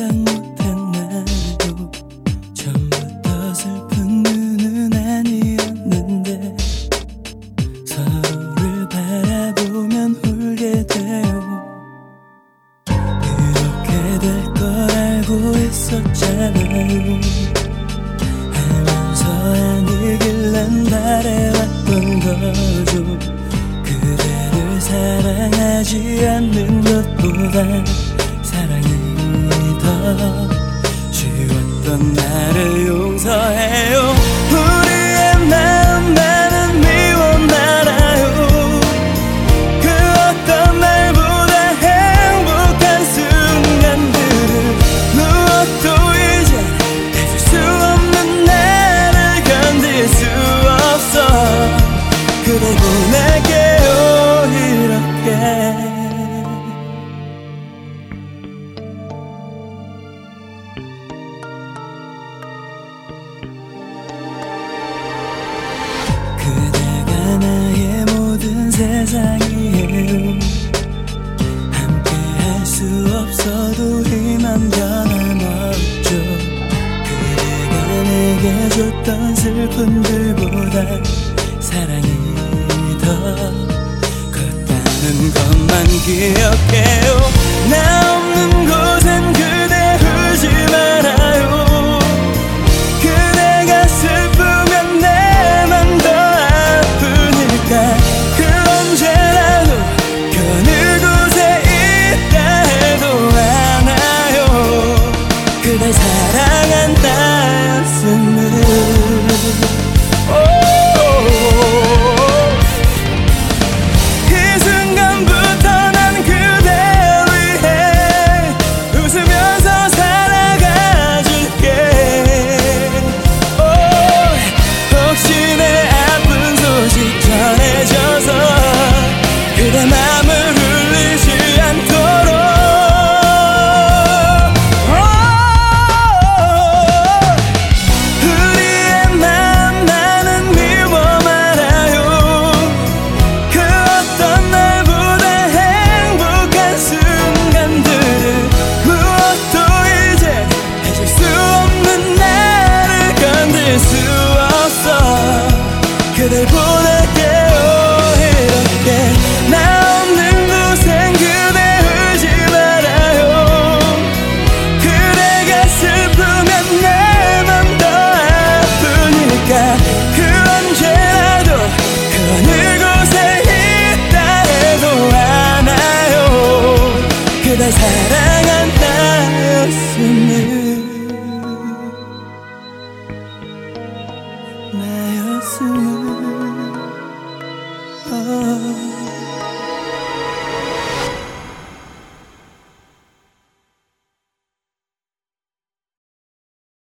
못한 날도 처음부터 슬픈 눈은 아니었는데 서로를 바라보면 울게 돼요. 이렇게 될 걸 알고 있었잖아요. 알면서 아니길 난 바래왔던 거죠. 그대를 사랑하지 않는 것보다 사랑이 더 쉬웠던 나를 용서해요. 우리의 마음만은 미워 말아요. 그 어떤 날보다 행복한 순간들을 무엇도 이제 해줄 수 없는 나를 견딜 수 없어. 그댈 보낼게요 이렇게. 그대가 나의 모든 세상이에요. 함께 할 수 없어도 희망 변함없죠. 그대가 내게 줬던 슬픔들보다 사랑이 더 컸다는 것만 기억해요. 나 없는 곳엔 그대 울지 말아요. 그대가 슬프면 내 맘 더 아프니까. 그 언제라도 그 어느 곳에 있다 해도 안아요. 그댈 사랑한다였음을. 이 순간부터 난 그대 위해 웃으면서 살아가줄게. 혹시 내 아픈 소식 전해줘서 그대 맘을 울리지 않도록. 우리의 맘만은 미워 말아요. 그 어떤 날보다 행복한 순간들을 무엇도 이제 해줄 수 없는 나를 건들 수 없어. 그댈 보낼게요 이렇게. 나 없는 곳엔 그대 울지 말아요. 그대가 슬프면 내 맘 더 아프니까. 그 언제라도 그 어느 곳에 있다 해도 안아요. 그댈 사랑한다였음을. 나였음을.